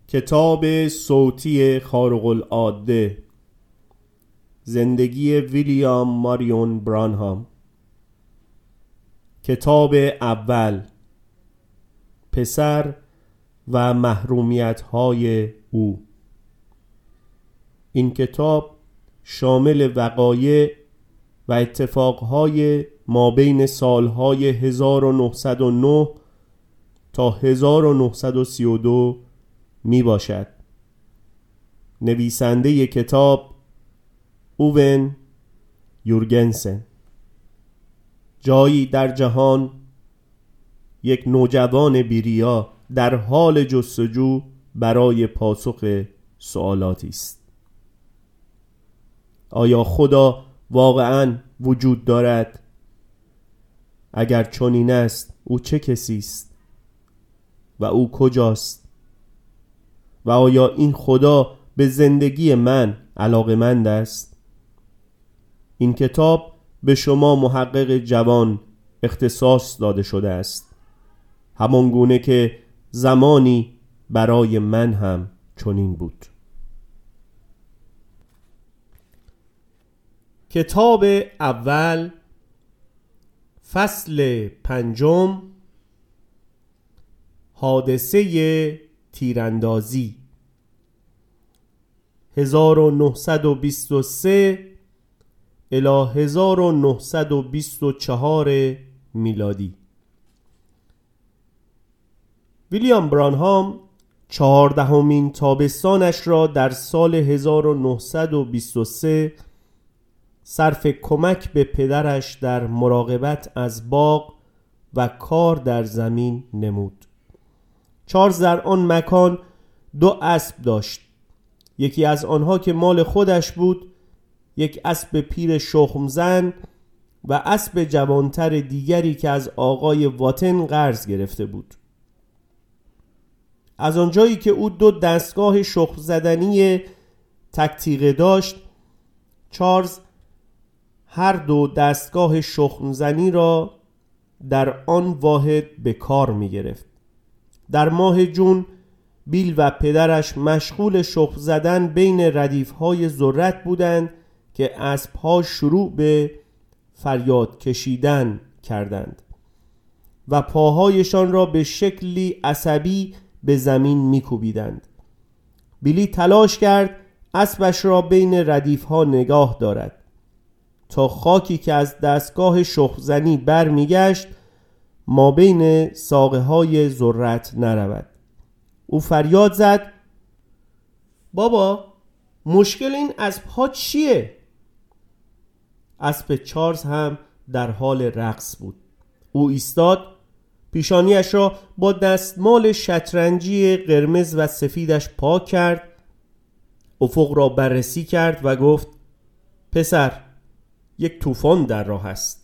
کتاب صوتی خارق العاده، زندگی ویلیام ماریون برانهام. کتاب اول، پسر و محرومیت‌های او. این کتاب شامل وقایع و اتفاقهای مابین سالهای 1909 تا 1932 می باشد. نویسنده کتاب اوون یورگنسن. جایی در جهان یک نوجوان بی‌ریا در حال جستجو برای پاسخ سوالاتی است. آیا خدا واقعاً وجود دارد؟ اگر چنین است، او چه کسی است و او کجاست؟ و آیا این خدا به زندگی من علاقه‌مند است؟ این کتاب به شما محقق جوان اختصاص داده شده است، همان گونه که زمانی برای من هم چنین بود. کتاب اول، فصل 5، حادثه تیراندازی، 1923 الی 1924 میلادی. ویلیام برانهام 14مین تابستانش را در سال 1923 صرف کمک به پدرش در مراقبت از باغ و کار در زمین نمود. چارلز در آن مکان 2 اسب داشت. یکی از آنها که مال خودش بود، یک اسب پیر شخم‌زن و اسب جوانتر دیگری که از آقای واتن قرض گرفته بود. از آنجایی که او 2 دستگاه شخم زدنی تک‌تیغه داشت، چارلز هر 2 دستگاه شخم زنی را در آن واحد به کار می گرفت. در ماه جون بیل و پدرش مشغول شخم زدن بین ردیف‌های ذرت بودند که اسب‌ها شروع به فریاد کشیدن کردند و پاهایشان را به شکلی عصبی به زمین می‌کوبیدند. بیلی تلاش کرد اسبش را بین ردیف‌ها نگاه دارد تا خاکی که از دستگاه شخم زنی برمیگشت ما بین ساقه‌های ذرت نرود. او فریاد زد: بابا، مشکل این اسب‌ها چیه؟ اسب چارلز هم در حال رقص بود. او ایستاد، پیشانیش را با دستمال شطرنجی قرمز و سفیدش پاک کرد، افق را بررسی کرد و گفت: پسر، یک طوفان در راه است.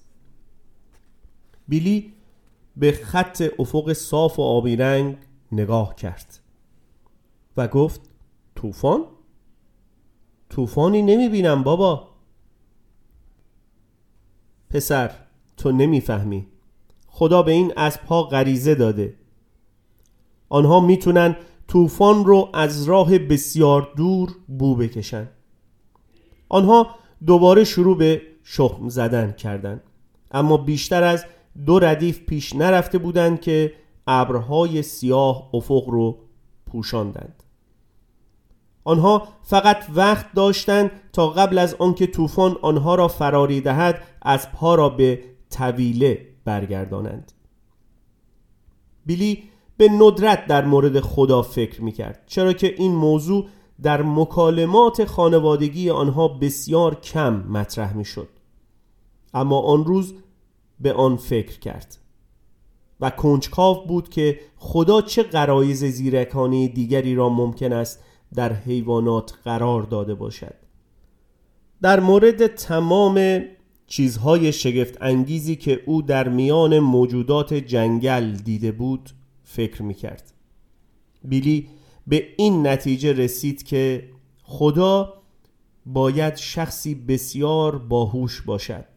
بیلی به خط افق صاف و آبی رنگ نگاه کرد و گفت: طوفان؟ طوفانی نمی بینم بابا. پسر، تو نمی فهمی. خدا به این اسب‌ها غریزه داده. آنها میتونن طوفان رو از راه بسیار دور بو بکشن. آنها دوباره شروع به شخم زدن کردند، اما بیشتر از 2 ردیف پیش نرفته بودند که ابرهای سیاه افق رو پوشاندند. آنها فقط وقت داشتند تا قبل از آنکه طوفان آنها را فراری دهد اسبها را به طویله برگردانند. بیلی به ندرت در مورد خدا فکر می‌کرد، چرا که این موضوع در مکالمات خانوادگی آنها بسیار کم مطرح می‌شد. اما آن روز به آن فکر کرد و کنجکاو بود که خدا چه غرایز زیرکانه دیگری را ممکن است در حیوانات قرار داده باشد. در مورد تمام چیزهای شگفت انگیزی که او در میان موجودات جنگل دیده بود فکر می‌کرد. بیلی به این نتیجه رسید که خدا باید شخصی بسیار باهوش باشد.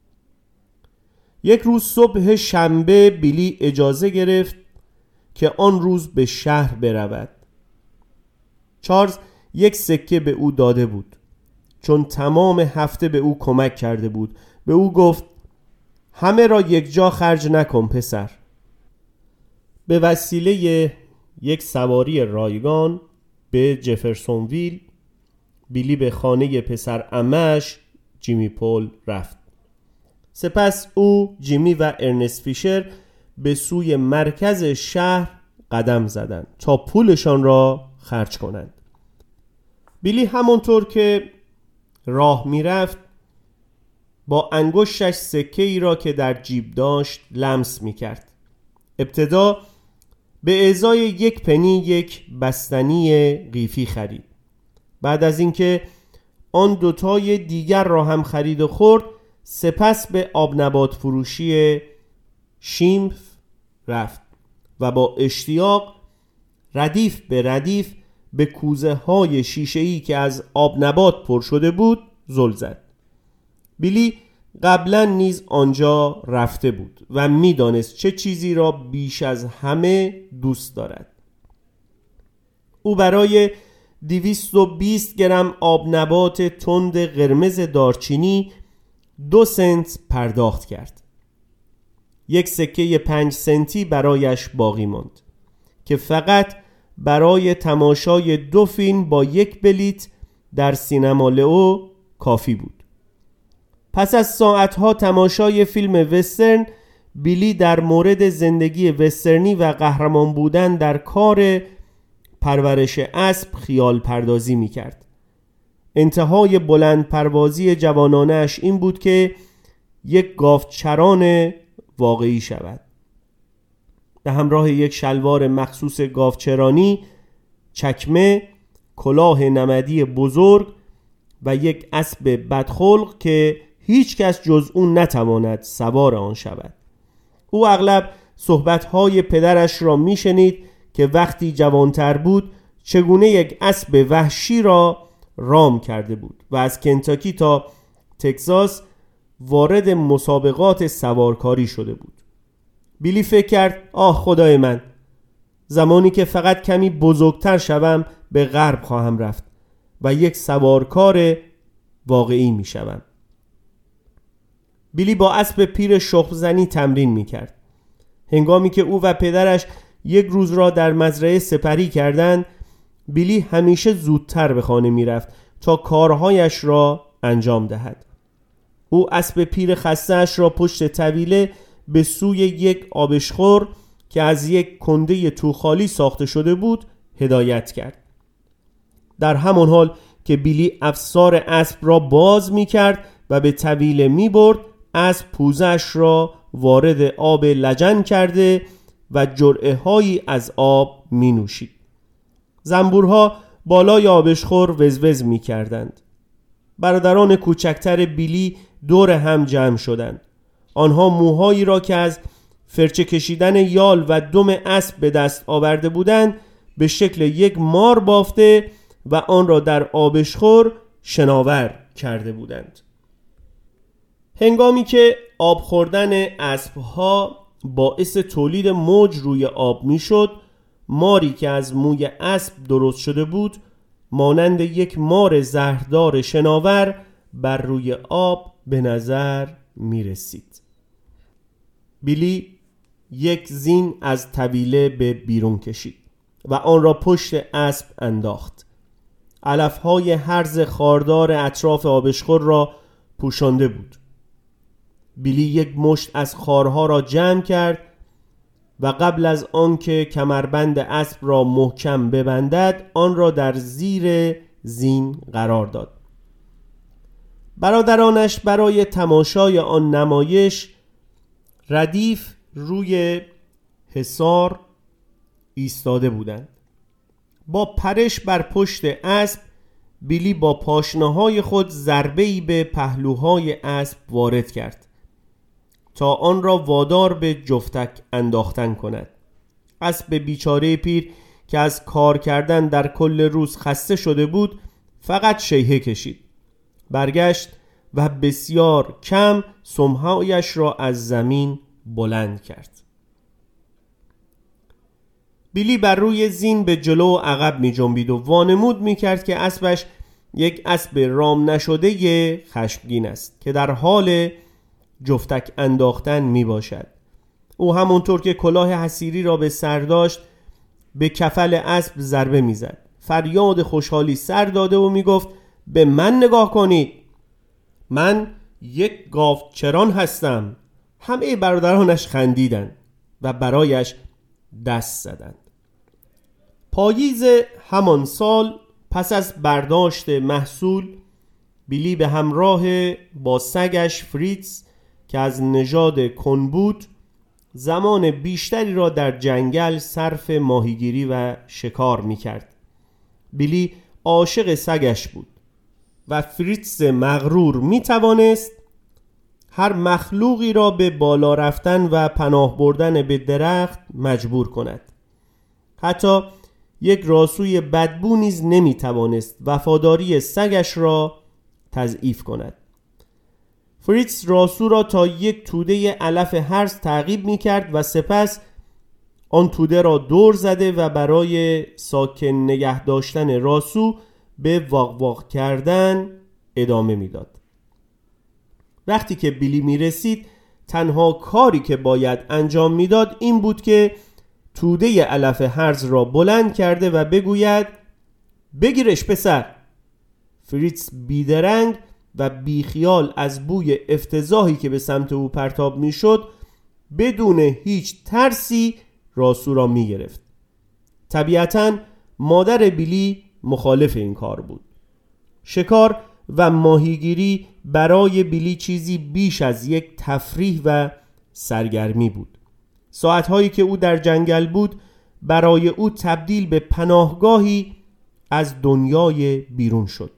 یک روز صبح شنبه بیلی اجازه گرفت که آن روز به شهر برود. چارلز یک سکه به او داده بود، چون تمام هفته به او کمک کرده بود. به او گفت همه را یک جا خرج نکن پسر. به وسیله یک سواری رایگان به جفرسونویل، بیلی به خانه پسر عمه‌اش جیمی پول رفت. سپس او، جیمی و ارنست فیشر به سوی مرکز شهر قدم زدند تا پولشان را خرج کنند. بیلی همونطور که راه می رفت با انگشتش سکه ای را که در جیب داشت لمس می کرد. ابتدا به ازای 1 پنی یک بستنی قیفی خرید. بعد از اینکه آن دوتای دیگر را هم خرید و خورد، سپس به آبنبات فروشی شیمف رفت و با اشتیاق ردیف به ردیف به کوزه های شیشه‌ای که از آبنبات پر شده بود زل زد. بیلی قبلا نیز آنجا رفته بود و میدانست چه چیزی را بیش از همه دوست دارد. او برای 220 گرم آبنبات تند قرمز دارچینی 2 سنت پرداخت کرد. 1 سکه 5 سنتی برایش باقی ماند که فقط برای تماشای 2 فیلم با 1 بلیت در سینما لئو کافی بود. پس از ساعتها تماشای فیلم وسترن، بیلی در مورد زندگی وسترنی و قهرمان بودن در کار پرورش اسب خیال پردازی می کرد. انتهای بلند پروازی جوانانش این بود که یک گاوچران واقعی شود. به همراه یک شلوار مخصوص گاوچرانی، چکمه، کلاه نمدی بزرگ و یک اسب بدخلق که هیچ کس جز اون نتواند سوار آن شود. او اغلب صحبت‌های پدرش را می‌شنید که وقتی جوانتر بود چگونه یک اسب وحشی را رام کرده بود و از کنتاکی تا تگزاس وارد مسابقات سوارکاری شده بود. بیلی فکر کرد آه خدای من، زمانی که فقط کمی بزرگتر شوم به غرب خواهم رفت و یک سوارکار واقعی می شوم. بیلی با اسب پیر شخم‌زنی تمرین می کرد. هنگامی که او و پدرش یک روز را در مزرعه سپری کردند، بیلی همیشه زودتر به خانه می رفت تا کارهایش را انجام دهد. او اسب پیر خسته‌اش را پشت طویله به سوی یک آبشخور که از یک کنده توخالی ساخته شده بود هدایت کرد. در همان حال که بیلی افسار اسب را باز می کرد و به طویله می برد، اسب پوزش را وارد آب لجن کرده و جرعه هایی از آب می نوشید. زنبورها بالای آبشخور وزوز می کردند. برادران کوچکتر بیلی دور هم جمع شدند. آنها موهایی را که از فرچه کشیدن یال و دم اسب به دست آورده بودند به شکل یک مار بافته و آن را در آبشخور شناور کرده بودند. هنگامی که آب خوردن اسبها باعث تولید موج روی آب می شد، ماری که از موی اسب درست شده بود مانند یک مار زهردار شناور بر روی آب به نظر می رسید. بیلی یک زین از طویله به بیرون کشید و آن را پشت اسب انداخت. علفهای هرز خاردار اطراف آبشخور را پوشانده بود. بیلی یک مشت از خارها را جمع کرد و قبل از آنکه کمربند اسب را محکم ببندد آن را در زیر زین قرار داد. برادرانش برای تماشای آن نمایش ردیف روی حصار ایستاده بودند. با پرش بر پشت اسب، بیلی با پاشنه‌های خود ضربه‌ای به پهلوهای اسب وارد کرد تا آن را وادار به جفتک انداختن کند. اسب بیچاره پیر که از کار کردن در کل روز خسته شده بود فقط شیهه کشید. برگشت و بسیار کم سمهایش را از زمین بلند کرد. بیلی بر روی زین به جلو و عقب می جنبید و وانمود می کرد که اسبش یک اسب رام نشده خشمگین است که در حال جفتک انداختن می باشد. او همونطور که کلاه حصیری را به سر داشت به کفل اسب ضربه می زد. فریاد خوشحالی سر داده و می گفت به من نگاه کنید، من یک گاوچران هستم. همه برادرانش خندیدند و برایش دست زدند. پاییز همان سال پس از برداشت محصول، بیلی به همراه با سگش فریتز که از نژاد کن بود زمان بیشتری را در جنگل صرف ماهیگیری و شکار می کرد. بیلی عاشق سگش بود و فریتز مغرور می توانست هر مخلوقی را به بالا رفتن و پناه بردن به درخت مجبور کند. حتی یک راسوی بدبو نیز نمی توانست وفاداری سگش را تضعیف کند. فریتز راسو را تا یک توده علف هرز تعقیب می کرد و سپس آن توده را دور زده و برای ساکن نگه داشتن راسو به واق واق کردن ادامه می داد. وقتی که بیلی می رسید تنها کاری که باید انجام می داد این بود که توده علف هرز را بلند کرده و بگوید بگیرش پسر. فریتز بیدرنگ و بیخیال از بوی افتضاحی که به سمت او پرتاب می شد بدون هیچ ترسی راسو را می گرفت. طبیعتاً مادر بیلی مخالف این کار بود. شکار و ماهیگیری برای بیلی چیزی بیش از یک تفریح و سرگرمی بود. ساعتهایی که او در جنگل بود برای او تبدیل به پناهگاهی از دنیای بیرون شد.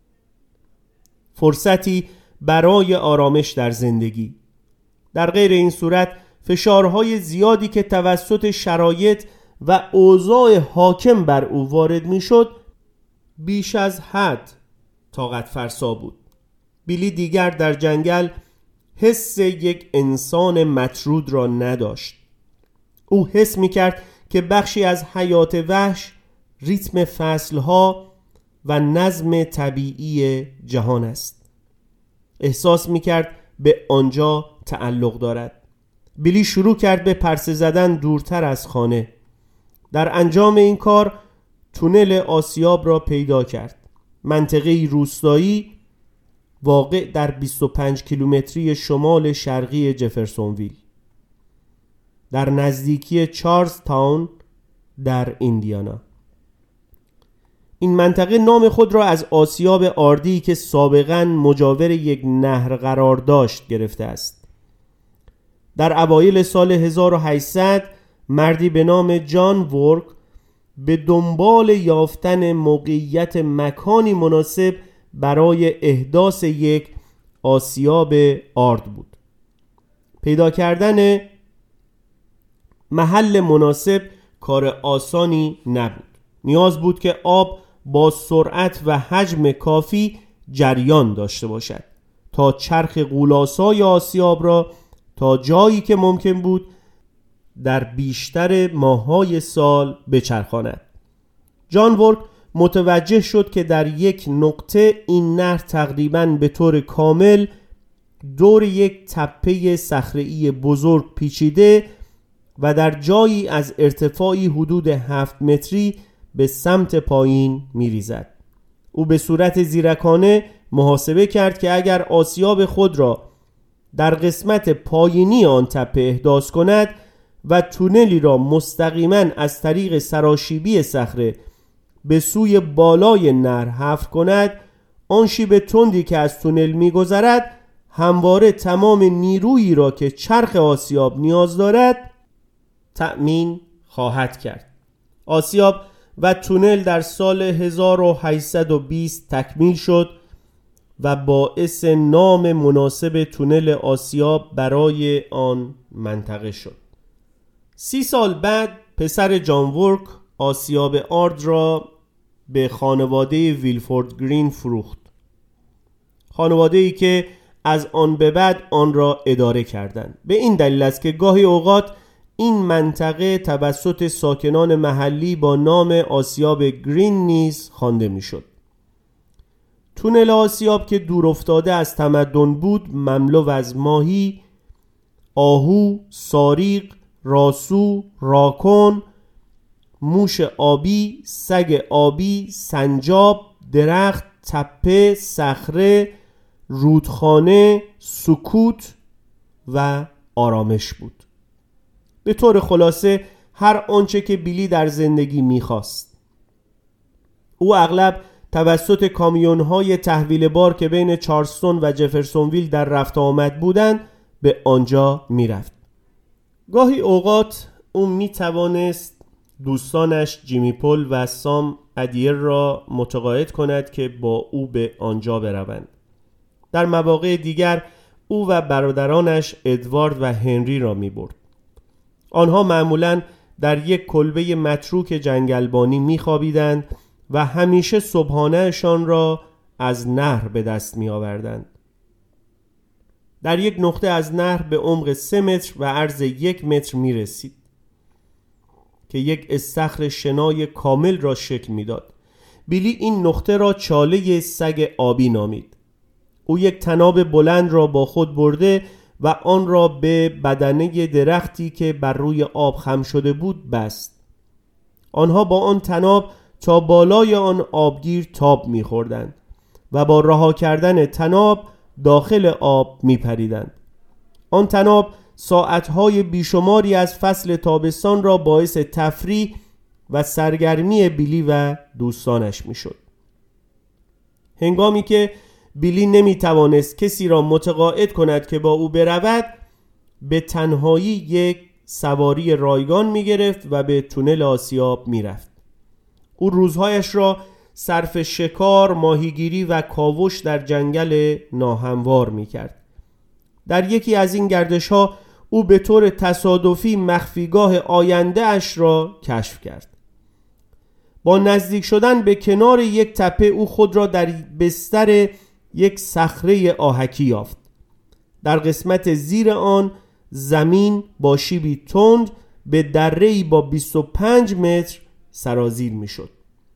فرصتی برای آرامش در زندگی. در غیر این صورت فشارهای زیادی که توسط شرایط و اوضاع حاکم بر او وارد می شد بیش از حد طاقت فرسا بود. بیلی دیگر در جنگل حس یک انسان مطرود را نداشت. او حس می کرد که بخشی از حیات وحش، ریتم فصلها و نظم طبیعی جهان است. احساس می کرد به آنجا تعلق دارد. بیلی شروع کرد به پرسه زدن دورتر از خانه. در انجام این کار تونل آسیاب را پیدا کرد. منطقه‌ای روستایی واقع در 25 کیلومتری شمال شرقی جفرسونویل در نزدیکی چارلز تاون در ایندیانا. این منطقه نام خود را از آسیاب آردی که سابقاً مجاور یک نهر قرار داشت گرفته است. در اوایل سال 1800 مردی به نام جان وورک به دنبال یافتن موقعیت مکانی مناسب برای احداث یک آسیاب آرد بود. پیدا کردن محل مناسب کار آسانی نبود. نیاز بود که آب با سرعت و حجم کافی جریان داشته باشد تا چرخ غولاسای آسیاب را تا جایی که ممکن بود در بیشتر ماه‌های سال بچرخاند. جان وورک متوجه شد که در یک نقطه این نهر تقریباً به طور کامل دور یک تپه صخره‌ای بزرگ پیچیده و در جایی از ارتفاعی حدود 7 متری به سمت پایین می‌ریزد. او به صورت زیرکانه محاسبه کرد که اگر آسیاب خود را در قسمت پایینی آن تپه احداث کند و تونلی را مستقیما از طریق سراشیبی صخره به سوی بالای نهر حفر کند، آن شیب تندی که از تونل می‌گذرد همواره تمام نیرویی را که چرخ آسیاب نیاز دارد تأمین خواهد کرد. آسیاب و تونل در سال 1820 تکمیل شد و باعث نام مناسب تونل آسیاب برای آن منطقه شد. 30 سال بعد پسر جان وورک آسیاب آرد را به خانواده ویلفورد گرین فروخت. خانواده‌ای که از آن به بعد آن را اداره کردند. به این دلیل است که گاهی اوقات این منطقه توسط ساکنان محلی با نام آسیاب گرین نیز خوانده میشد. تونل آسیاب که دور افتاده از تمدن بود، مملو از ماهی، آهو، ساریق، راسو، راکون، موش آبی، سگ آبی، سنجاب، درخت، تپه، صخره، رودخانه، سکوت و آرامش بود. به طور خلاصه هر آنچه که بیلی در زندگی می‌خواست. او اغلب توسط کامیون‌های تحویل بار که بین چارلستون و جفرسونویل در رفت آمد بودند به آنجا می‌رفت. گاهی اوقات او می‌توانست دوستانش جیمی پل و سام ادیر را متقاعد کند که با او به آنجا بروند. در مواقع دیگر او و برادرانش ادوارد و هنری را می‌برد. آنها معمولاً در یک کلبه متروک جنگلبانی می‌خوابیدند و همیشه صبحانه‌شان را از نهر به دست می‌آوردند. در یک نقطه از نهر به عمق 3 متر و عرض 1 متر می‌رسید که یک استخر شنای کامل را شکل می‌داد. بیلی این نقطه را چاله سگ آبی نامید. او یک طناب بلند را با خود برده و آن را به بدنه درختی که بر روی آب خم شده بود بست. آنها با آن طناب تا بالای آن آبگیر تاب می‌خوردند و با رها کردن طناب داخل آب می‌پریدند. آن طناب ساعتهای بیشماری از فصل تابستان را باعث تفریح و سرگرمی بیلی و دوستانش می‌شد. هنگامی که بیلی نمی‌توانست کسی را متقاعد کند که با او برود، به تنهایی یک سواری رایگان می‌گرفت و به تونل آسیاب می‌رفت. او روزهایش را صرف شکار، ماهیگیری و کاوش در جنگل ناهموار می‌کرد. در یکی از این گردش‌ها او به طور تصادفی مخفیگاه آینده اش را کشف کرد. با نزدیک شدن به کنار یک تپه او خود را در بستر یک صخره آهکی یافت. در قسمت زیر آن زمین با شیبی تند به دره‌ای با 25 متر سرازیر میشد.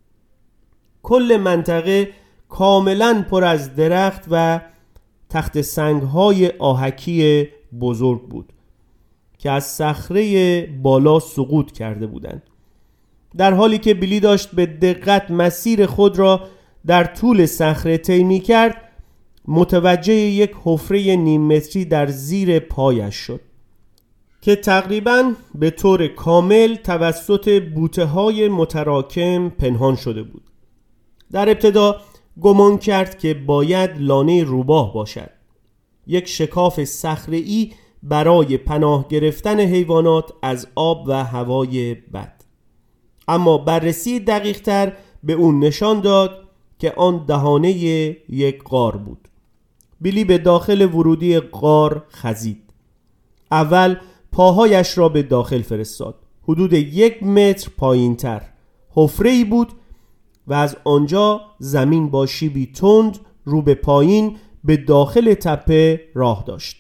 کل منطقه کاملا پر از درخت و تخت سنگ‌های آهکی بزرگ بود که از صخره بالا سقوط کرده بودند. در حالی که بیلی داشت به دقت مسیر خود را در طول صخره طی می‌کرد، متوجه یک حفره نیم متری در زیر پایش شد که تقریباً به طور کامل توسط بوته‌های متراکم پنهان شده بود. در ابتدا گمان کرد که باید لانه روباه باشد، یک شکاف صخره‌ای برای پناه گرفتن حیوانات از آب و هوای بد. اما بررسی دقیق‌تر به اون نشان داد که آن دهانه یک غار بود. بیلی به داخل ورودی غار خزید. اول پاهایش را به داخل فرستاد. حدود 1 متر پایین تر حفره‌ای بود و از آنجا زمین با شیبی تند رو به پایین به داخل تپه راه داشت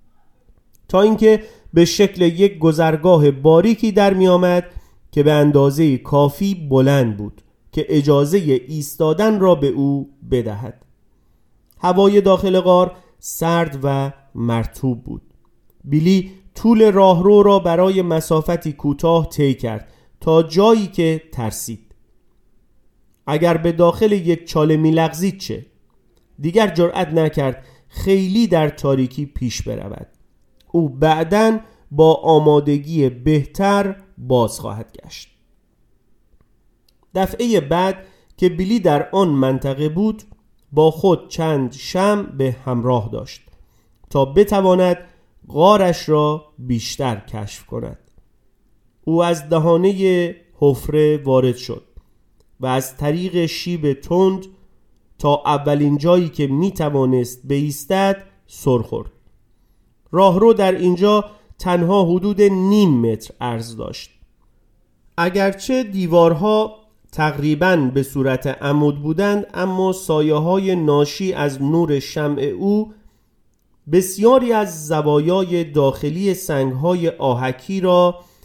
تا اینکه به شکل یک گذرگاه باریکی در می آمد که به اندازه کافی بلند بود که اجازه ایستادن را به او بدهد. هوای داخل غار سرد و مرطوب بود. بیلی طول راهرو را برای مسافتی کوتاه طی کرد تا جایی که ترسید. اگر به داخل یک چاله می‌لغزید چه؟ دیگر جرأت نکرد خیلی در تاریکی پیش برود. او بعداً با آمادگی بهتر باز خواهد گشت. دفعه بعد که بیلی در آن منطقه بود، با خود چند شمع به همراه داشت تا بتواند غارش را بیشتر کشف کند. او از دهانه حفره وارد شد و از طریق شیب تند تا اولین جایی که می توانست بایستد سر خورد. راهرو در اینجا تنها حدود نیم متر عرض داشت. اگرچه دیوارها تقریباً به صورت عمود بودند، اما سایه‌های ناشی از نور شمع او بسیاری از زوایای داخلی سنگ‌های آهکی را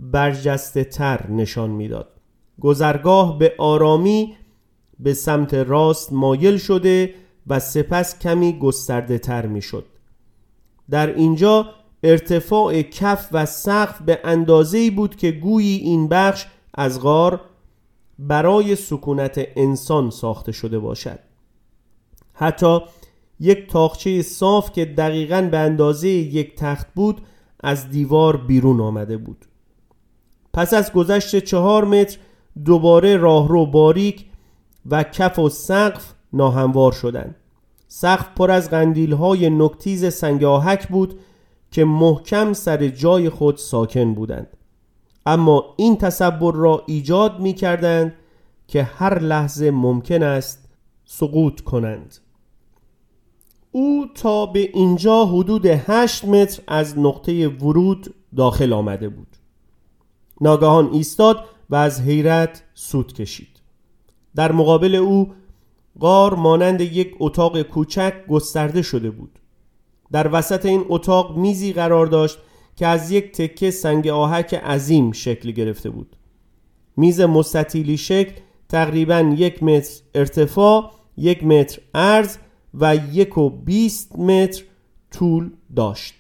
برجسته تر نشان میداد. گذرگاه به آرامی به سمت راست مایل شده و سپس کمی گسترده تر می شد. در اینجا ارتفاع کف و سقف به اندازه‌ای بود که گویی این بخش از غار برای سکونت انسان ساخته شده باشد. حتی یک تاقچه صاف که دقیقاً به اندازه یک تخت بود از دیوار بیرون آمده بود. پس از گذشت 4 متر دوباره راهرو باریک و کف و سقف ناهموار شدند. سقف پر از قندیل‌های نوک‌تیز سنگ آهک بود که محکم سر جای خود ساکن بودند، اما این تصور را ایجاد می‌کردند که هر لحظه ممکن است سقوط کنند. او تا به اینجا حدود 8 متر از نقطه ورود داخل آمده بود. ناگهان ایستاد و از حیرت سود کشید. در مقابل او غار مانند یک اتاق کوچک گسترده شده بود. در وسط این اتاق میزی قرار داشت که از یک تکه سنگ آهک عظیم شکل گرفته بود. میز مستطیلی شکل تقریباً 1 متر ارتفاع، 1 متر عرض و 1.20 متر طول داشت.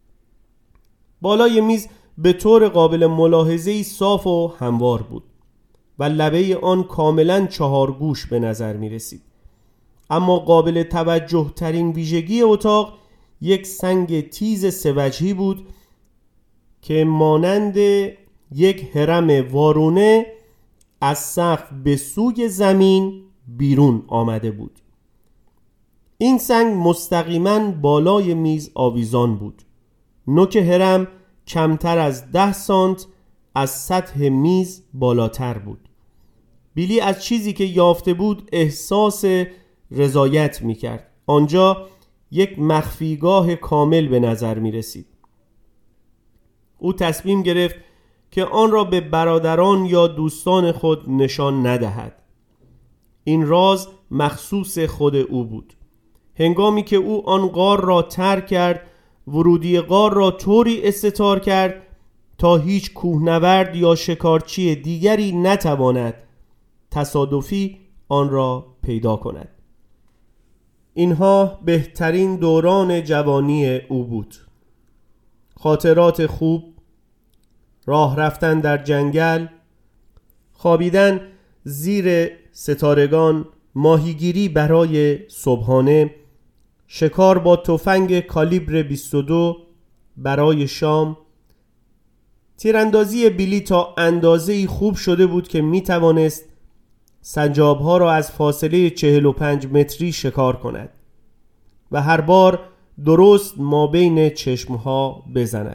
بالای میز به طور قابل ملاحظه‌ای صاف و هموار بود و لبه آن کاملاً 4 گوش به نظر می رسید. اما قابل توجه ترین ویژگی اتاق یک سنگ تیز سه‌وجهی بود که مانند یک هرم وارونه از سقف به سوی زمین بیرون آمده بود. این سنگ مستقیما بالای میز آویزان بود. نوک هرم کمتر از 10 سانت از سطح میز بالاتر بود. بیلی از چیزی که یافته بود احساس رضایت می‌کرد. آنجا یک مخفیگاه کامل به نظر می‌رسید. او تصمیم گرفت که آن را به برادران یا دوستان خود نشان ندهد. این راز مخصوص خود او بود. هنگامی که او آن غار را ترک کرد، ورودی غار را طوری استتار کرد تا هیچ کوهنورد یا شکارچی دیگری نتواند تصادفی آن را پیدا کند. اینها بهترین دوران جوانی او بود. خاطرات خوب، راه رفتن در جنگل، خوابیدن زیر ستارگان، ماهیگیری برای صبحانه، شکار با تفنگ کالیبر 22 برای شام. تیراندازی بیلی تا اندازه‌ای خوب شده بود که می توانست سنجاب‌ها را از فاصله 45 متری شکار کند و هر بار درست مابین چشمها بزند.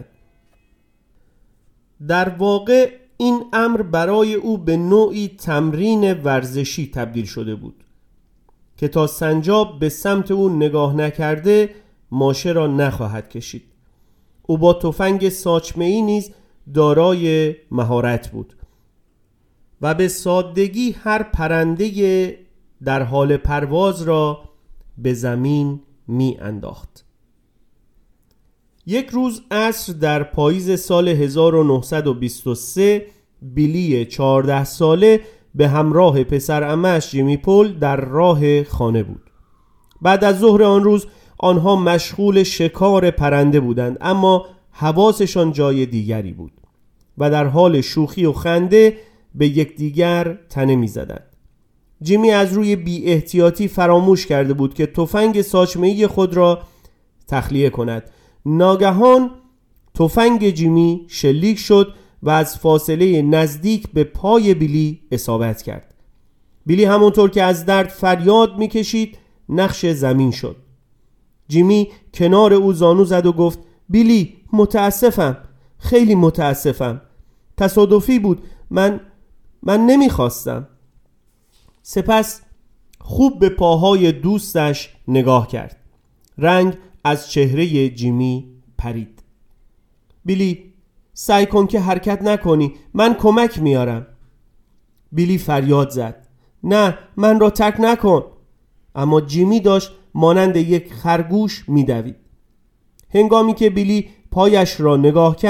در واقع این امر برای او به نوعی تمرین ورزشی تبدیل شده بود که تا سنجاب به سمت او نگاه نکرده ماشه را نخواهد کشید. او با تفنگ ساچمه‌ای نیز دارای مهارت بود و به سادگی هر پرنده در حال پرواز را به زمین می انداخت. یک روز عصر در پاییز سال 1923 بیلی 14 ساله به همراه پسر عمش جیمی پول در راه خانه بود. بعد از ظهر آن روز آنها مشغول شکار پرنده بودند، اما حواسشان جای دیگری بود و در حال شوخی و خنده به یکدیگر تنه می زدند. جیمی از روی بی احتیاطی فراموش کرده بود که تفنگ ساچمه‌ای خود را تخلیه کند. ناگهان تفنگ جیمی شلیک شد و از فاصله نزدیک به پای بیلی اصابت کرد. بیلی همونطور که از درد فریاد میکشید نقش زمین شد. جیمی کنار او زانو زد و گفت: بیلی، متاسفم، خیلی متاسفم، تصادفی بود، من نمیخواستم. سپس خوب به پاهای دوستش نگاه کرد. رنگ از چهره جیمی پرید. بیلی، سعی کن که حرکت نکنی، من کمک میارم. بیلی فریاد زد: نه، من را ترک نکن. اما جیمی داشت مانند یک خرگوش میدوید. هنگامی که بیلی پایش را نگاه کرد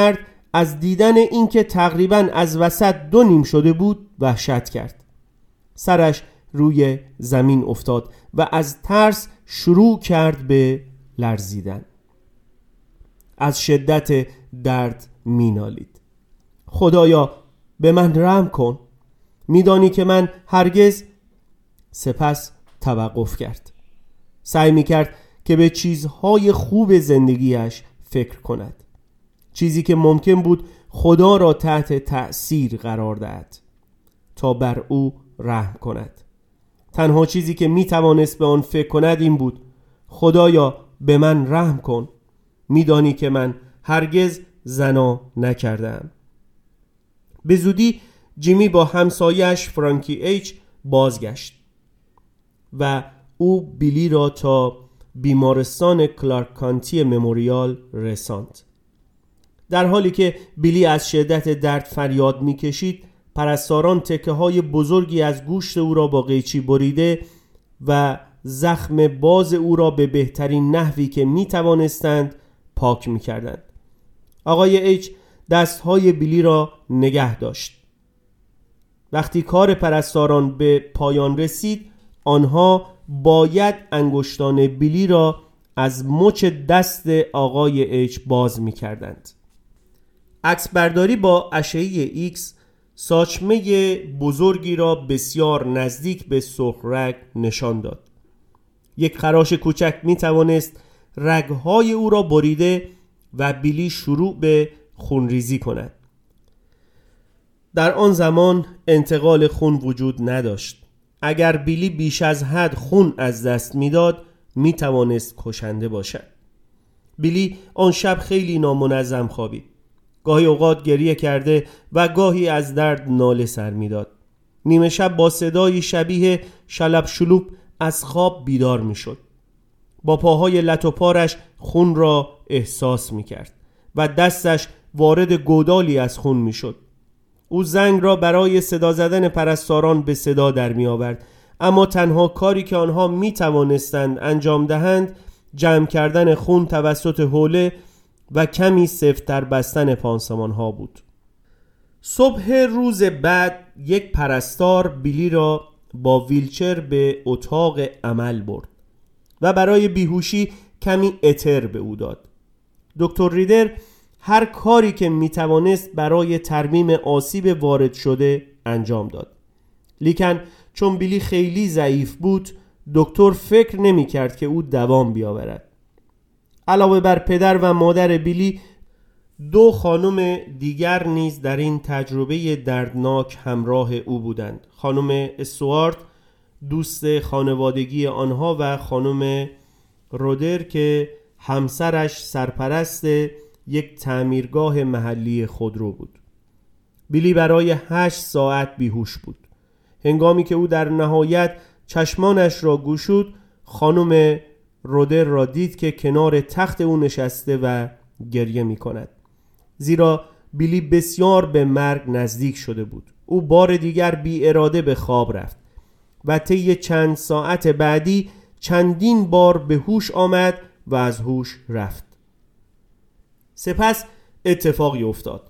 از دیدن اینکه تقریباً از وسط 2 نیم شده بود وحشت کرد. سرش روی زمین افتاد و از ترس شروع کرد به لرزیدن. از شدت درد مینالید. خدایا به من رحم کن، میدانی که من هرگز. سپس توقف کرد. سعی میکرد که به چیزهای خوب زندگیش فکر کند، چیزی که ممکن بود خدا را تحت تأثیر قرار دهد تا بر او رحم کند. تنها چیزی که میتوانست به آن فکر کند این بود: خدایا به من رحم کن، میدانی که من هرگز زنا نکردم. به زودی جیمی با همسایش فرانکی ایچ بازگشت و او بیلی را تا بیمارستان کلارک کانتی مموریال رساند. در حالی که بیلی از شدت درد فریاد میکشید، پرستاران تکه های بزرگی از گوشت او را با قیچی بریده و زخم باز او را به بهترین نحوی که میتوانستند پاک میکردند. آقای ایچ دستهای بیلی را نگه داشت. وقتی کار پرستاران به پایان رسید، آنها باید انگشتان بیلی را از مچ دست آقای ایچ باز می‌کردند. عکس برداری با اشعه ایکس ساچمه بزرگی را بسیار نزدیک به سرخ رگ نشان داد. یک خراش کوچک می‌توانست رگ‌های او را بریده و بیلی شروع به خونریزی کند. در آن زمان انتقال خون وجود نداشت. اگر بیلی بیش از حد خون از دست میداد میتوانست کشنده باشد. بیلی آن شب خیلی نامنظم خوابید. گاهی اوقات گریه کرده و گاهی از درد ناله سر میداد. نیمه شب با صدایی شبیه شلپ شلوپ از خواب بیدار میشد. با پاهای لت و پارش خون را احساس میکرد و دستش وارد گودالی از خون میشد. او زنگ را برای صدا زدن پرستاران به صدا در می آورد، اما تنها کاری که آنها می توانستند انجام دهند جمع کردن خون توسط حوله و کمی سفت‌تر بستن پانسمان ها بود. صبح روز بعد یک پرستار بیلی را با ویلچر به اتاق عمل برد و برای بیهوشی کمی اتر به او داد. دکتر ریدر هر کاری که میتوانست برای ترمیم آسیب وارد شده انجام داد. لیکن چون بیلی خیلی ضعیف بود، دکتر فکر نمی کرد که او دوام بیاورد. علاوه بر پدر و مادر بیلی، 2 خانم دیگر نیز در این تجربه دردناک همراه او بودند. خانم استوارت، دوست خانوادگی آنها، و خانم رودر که همسرش سرپرست یک تعمیرگاه محلی خودرو بود. بیلی برای 8 ساعت بیهوش بود. هنگامی که او در نهایت چشمانش را گشود، خانم رودر را دید که کنار تخت او نشسته و گریه می کند. زیرا بیلی بسیار به مرگ نزدیک شده بود. او بار دیگر بی اراده به خواب رفت و طی چند ساعت بعدی چندین بار به هوش آمد و از هوش رفت. سپس اتفاقی افتاد.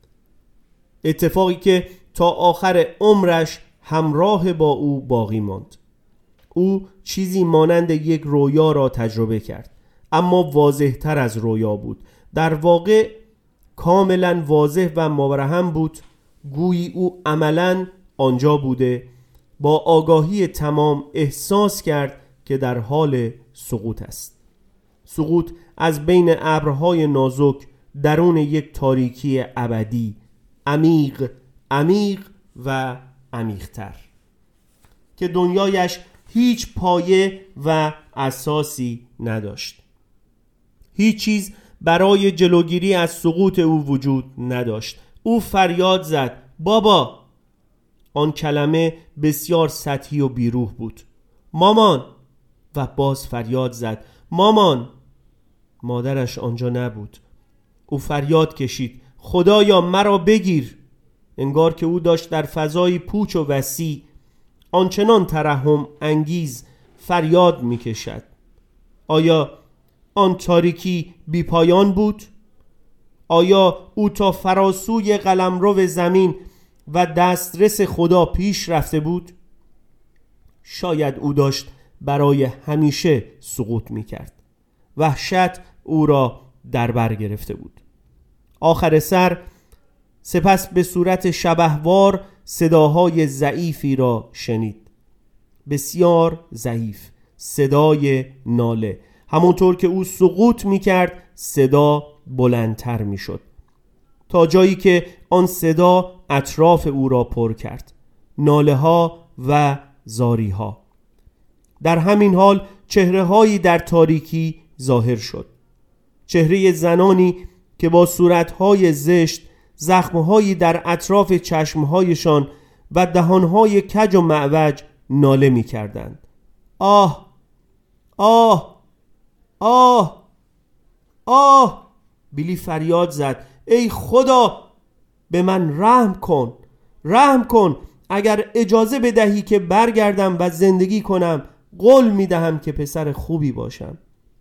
اتفاقی که تا آخر عمرش همراه با او باقی ماند. او چیزی مانند یک رویا را تجربه کرد، اما واضح تر از رویا بود. در واقع کاملا واضح و مبرهن بود، گویی او عملاً آنجا بوده. با آگاهی تمام احساس کرد که در حال سقوط است. سقوط از بین ابرهای نازک درون یک تاریکی ابدی، عمیق، عمیق و عمیق‌تر، که دنیایش هیچ پایه و اساسی نداشت. هیچ چیز برای جلوگیری از سقوط او وجود نداشت. او فریاد زد: بابا! آن کلمه بسیار سطحی و بیروح بود. مامان! و باز فریاد زد: مامان! مادرش آنجا نبود. او فریاد کشید: خدایا مرا بگیر! انگار که او داشت در فضای پوچ و وسیع آنچنان ترحم انگیز فریاد می کشد. آیا آن تاریکی بی پایان بود؟ آیا او تا فراسوی قلمرو زمین و دسترس خدا پیش رفته بود؟ شاید او داشت برای همیشه سقوط می کرد. وحشت او را در بر گرفته بود. آخر سر سپس به صورت شبحوار صداهای ضعیفی را شنید. بسیار ضعیف، صدای ناله. همونطور که او سقوط می کرد صدا بلندتر می شد تا جایی که آن صدا اطراف او را پر کرد. ناله ها و زاری ها. در همین حال چهره هایی در تاریکی ظاهر شد. چهره زنانی که با صورتهای زشت، زخمهایی در اطراف چشمهایشان و دهانهای کج و معوج ناله می کردند. آه آه آه آه. بیلی فریاد زد: ای خدا، به من رحم کن، رحم کن. اگر اجازه بدهی که برگردم و زندگی کنم، قول می دهم که پسر خوبی باشم.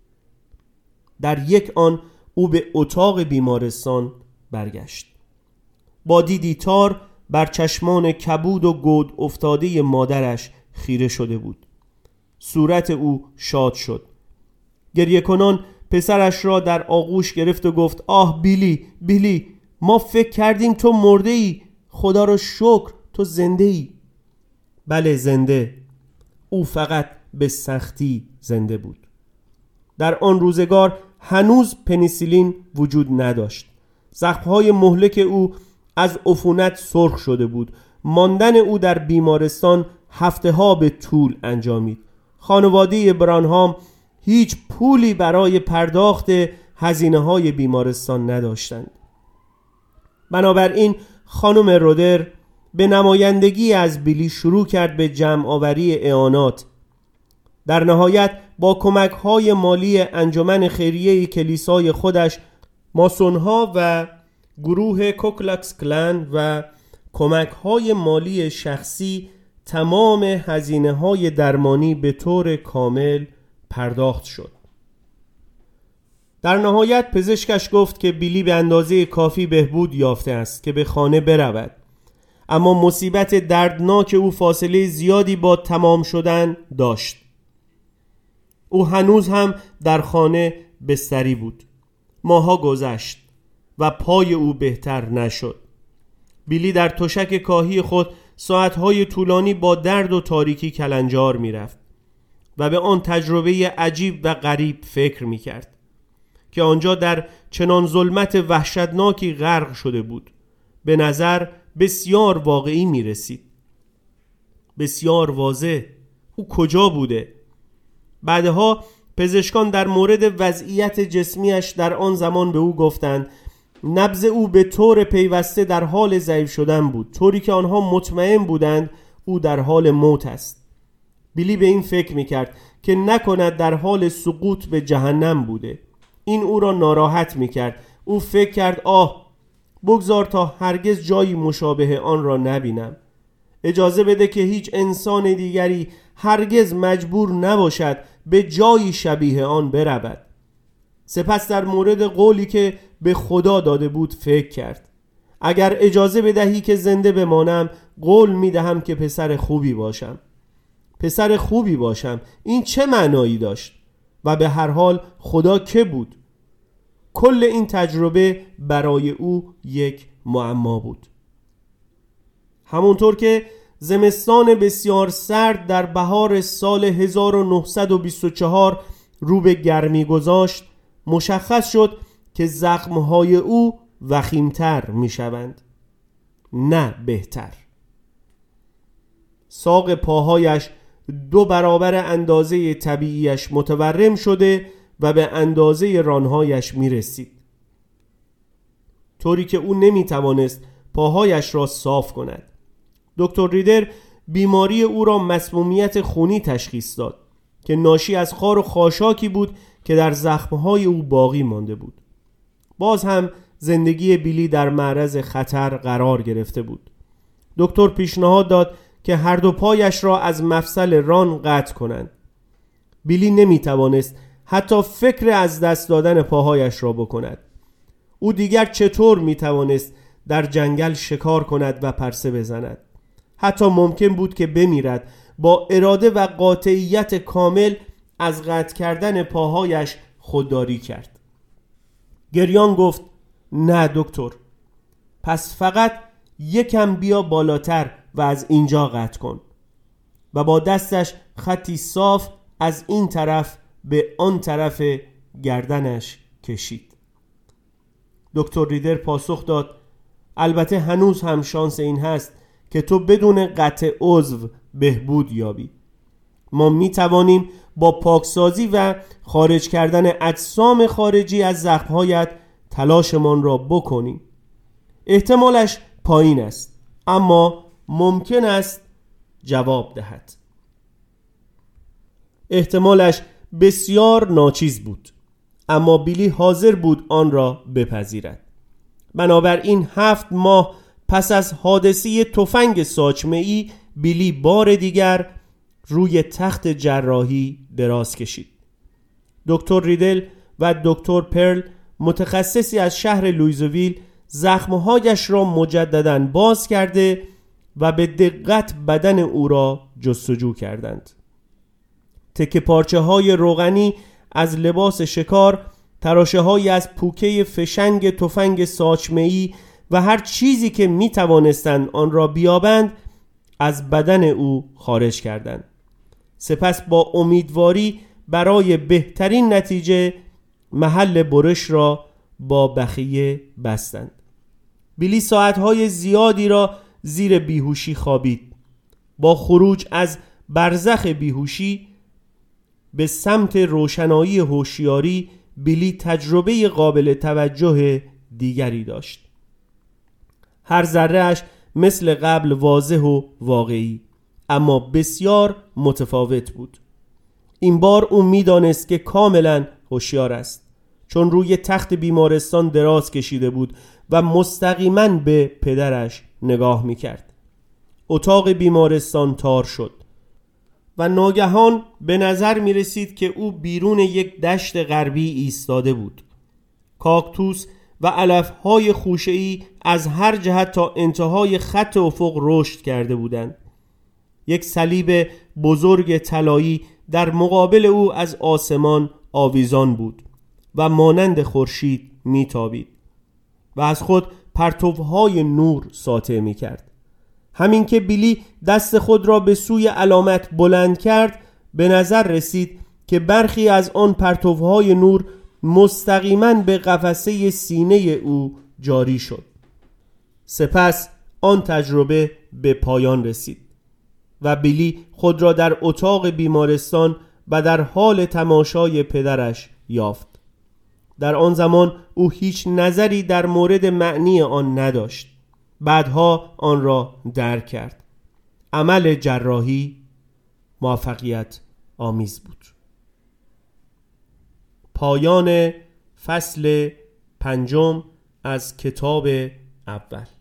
در یک آن او به اتاق بیمارستان برگشت. با دیدی تار بر چشمان کبود و گود افتاده مادرش خیره شده بود. صورت او شاد شد. گریه کنان پسرش را در آغوش گرفت و گفت: آه بیلی، بیلی، ما فکر کردیم تو مرده ای. خدا را شکر تو زنده ای. بله زنده. او فقط به سختی زنده بود. در آن روزگار هنوز پنیسیلین وجود نداشت. زخمهای مهلک او از عفونت سرخ شده بود. ماندن او در بیمارستان هفته ها به طول انجامید. خانواده برانهام هیچ پولی برای پرداخت هزینه های بیمارستان نداشتند. بنابراین خانم رودر به نمایندگی از بیلی شروع کرد به جمع آوری اعانات. در نهایت با کمک های مالی انجمن خیریه کلیسای خودش، ماسونها و گروه کوکلاکس کلان و کمک های مالی شخصی تمام هزینه های درمانی به طور کامل پرداخت شد. در نهایت پزشکش گفت که بیلی به اندازه کافی بهبود یافته است که به خانه برود، اما مصیبت دردناک او فاصله زیادی با تمام شدن داشت. او هنوز هم در خانه بستری بود. ماها گذشت و پای او بهتر نشد. بیلی در تشک کاهی خود ساعتهای طولانی با درد و تاریکی کلنجار می رفت و به آن تجربه عجیب و غریب فکر می کرد که آنجا در چنان ظلمت وحشتناکی غرق شده بود. به نظر بسیار واقعی می رسید، بسیار واضح. او کجا بوده؟ بعدها پزشکان در مورد وضعیت جسمیش در آن زمان به او گفتند نبض او به طور پیوسته در حال ضعیف شدن بود، طوری که آنها مطمئن بودند او در حال موت است. بیلی به این فکر میکرد که نکند در حال سقوط به جهنم بوده. این او را ناراحت میکرد. او فکر کرد بگذار تا هرگز جایی مشابه آن را نبینم. اجازه بده که هیچ انسان دیگری هرگز مجبور نباشد به جایی شبیه آن برود. سپس در مورد قولی که به خدا داده بود فکر کرد. اگر اجازه بدهی که زنده بمانم، قول میدهم که پسر خوبی باشم. پسر خوبی باشم. این چه معنایی داشت؟ و به هر حال خدا که بود؟ کل این تجربه برای او یک معما بود. همونطور که زمستان بسیار سرد در بهار سال 1924 رو به گرمی گذاشت، مشخص شد که زخمهای او وخیمتر می شوند، نه بهتر. ساق پاهایش 2 برابر اندازه طبیعیش متورم شده و به اندازه رانهایش می رسید، طوری که او نمی توانست پاهایش را صاف کند. دکتر ریدر بیماری او را مسمومیت خونی تشخیص داد که ناشی از خار و خاشاکی بود که در زخمهای او باقی مانده بود. باز هم زندگی بیلی در معرض خطر قرار گرفته بود. دکتر پیشنهاد داد که هر 2 پایش را از مفصل ران قطع کنند. بیلی نمی توانست حتی فکر از دست دادن پاهایش را بکند. او دیگر چطور میتوانست در جنگل شکار کند و پرسه بزند؟ حتی ممکن بود که بمیرد. با اراده و قاطعیت کامل از قطع کردن پاهایش خودداری کرد. گریان گفت: نه دکتر، پس فقط یکم بیا بالاتر و از اینجا قطع کن. و با دستش خطی صاف از این طرف به آن طرف گردنش کشید. دکتر ریدر پاسخ داد: البته هنوز هم شانس این هست که تو بدون قطع عضو بهبود یابی. ما می توانیم با پاکسازی و خارج کردن اجسام خارجی از زخمهایت تلاشمان را بکنیم. احتمالش پایین است، اما ممکن است جواب دهد. احتمالش بسیار ناچیز بود، اما بیلی حاضر بود آن را بپذیرد. بنابراین 7 ماه پس از حادثه تفنگ ساچمه‌ای، بیلی بار دیگر روی تخت جراحی دراز کشید. دکتر ریدل و دکتر پرل، متخصصی از شهر لویزویل، زخمهایش را مجدداً باز کرده و به دقت بدن او را جستجو کردند. تکه پارچه های روغنی از لباس شکار، تراشه های از پوکه فشنگ تفنگ ساچمه‌ای و هر چیزی که می توانستند آن را بیابند از بدن او خارج کردند. سپس با امیدواری برای بهترین نتیجه محل برش را با بخیه بستند. بیلی ساعتهای زیادی را زیر بیهوشی خوابید. با خروج از برزخ بیهوشی به سمت روشنایی هوشیاری، بیلی تجربه قابل توجه دیگری داشت. هر ذره‌اش مثل قبل واضح و واقعی، اما بسیار متفاوت بود. این بار او می‌دانست که کاملاً هوشیار است، چون روی تخت بیمارستان دراز کشیده بود و مستقیما به پدرش نگاه می‌کرد. اتاق بیمارستان تار شد و ناگهان به نظر می‌رسید که او بیرون یک دشت غربی ایستاده بود. کاکتوس و علف‌های خوشه‌ای از هر جهت تا انتهای خط افق رشد کرده بودند. یک صلیب بزرگ طلایی در مقابل او از آسمان آویزان بود و مانند خورشید میتابید و از خود پرتوهای نور ساطع میکرد. همین که بیلی دست خود را به سوی علامت بلند کرد، به نظر رسید که برخی از آن پرتوهای نور مستقیما به قفسه سینه او جاری شد. سپس آن تجربه به پایان رسید و بیلی خود را در اتاق بیمارستان و در حال تماشای پدرش یافت. در آن زمان او هیچ نظری در مورد معنی آن نداشت. بعدها آن را درک کرد. عمل جراحی موفقیت آمیز بود. پایان فصل 5 از کتاب اول.